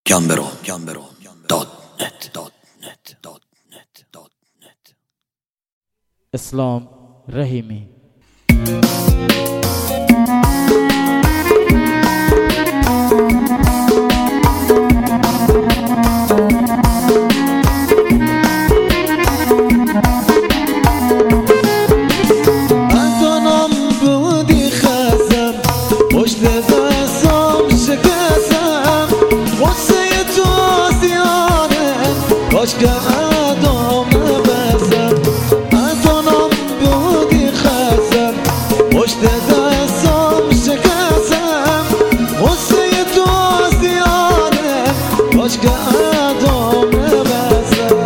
اسلام رحیمی. که ادام بزن ادانم بودی خزم پشت دستم شکستم غصه تو زیاده کاش که ادام بزن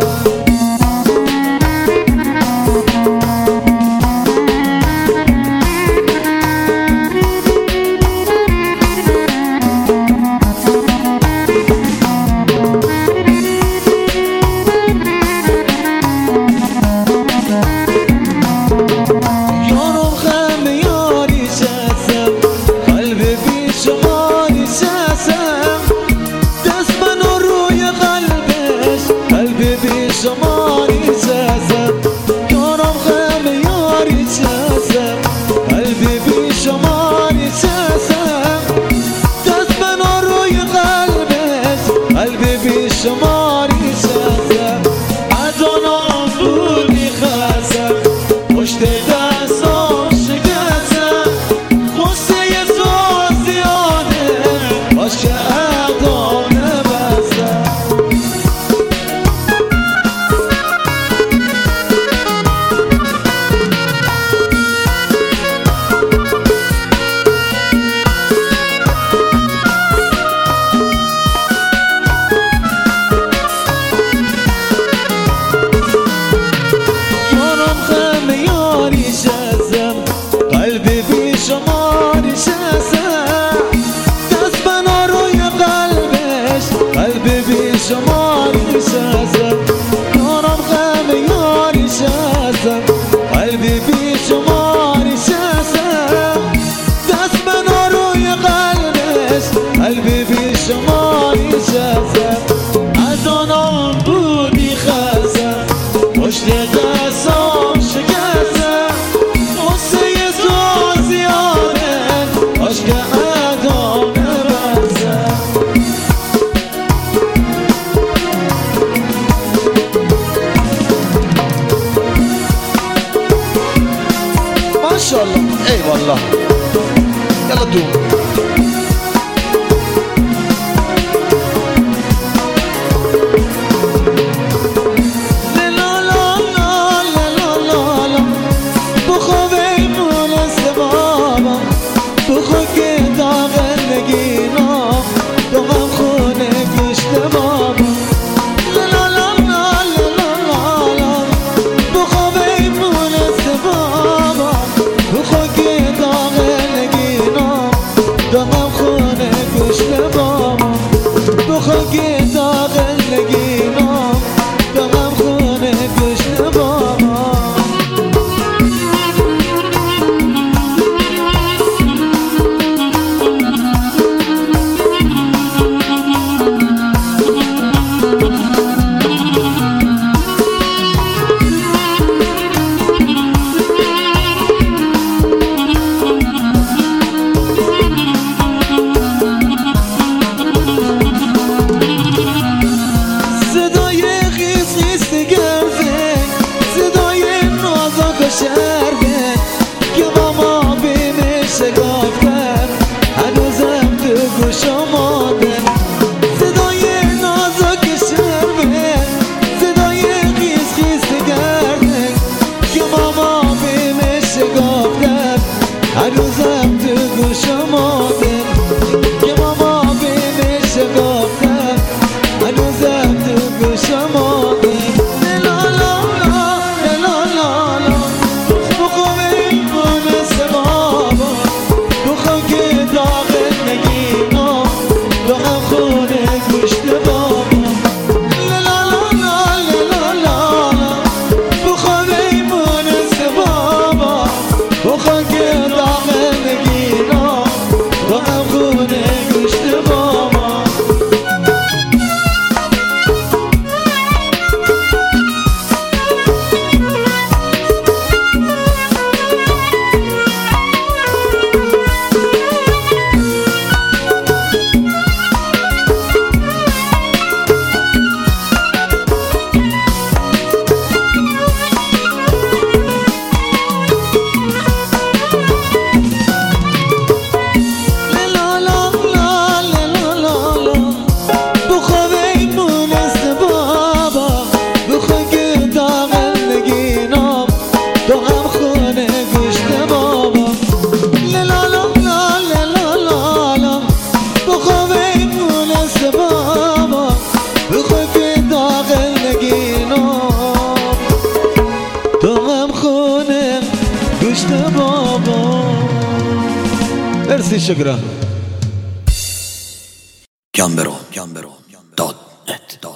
شماری چزم یارم غم یاری چزم قلبی بی شماری چزم دست بنا روی قلبش قلبی بی شماری چزم ادانا بودی خزم پشت دستم شکستم غصه تو زیاده کاش که ادام نبستم قلبی بی شماری شزم دست بنا روی قلبش قلبی بی شماری شزم یارم غم یاری شزم قلبی بی شماری شزم دست بنا روی قلبش قلبی بی شماری شزم از آنم بودی خزم پشت دستم شکستم ماشاءالله ای والله یلا دوم بابا بخوای فدا نگینم تو غم خونه گوشت بابا. مرسی شکرا. Gambero.net